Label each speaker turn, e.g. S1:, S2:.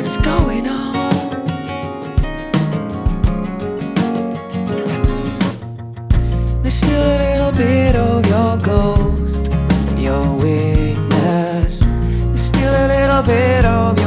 S1: what's going on. There's still a little bit of your ghost, your weakness. There's still a little bit of your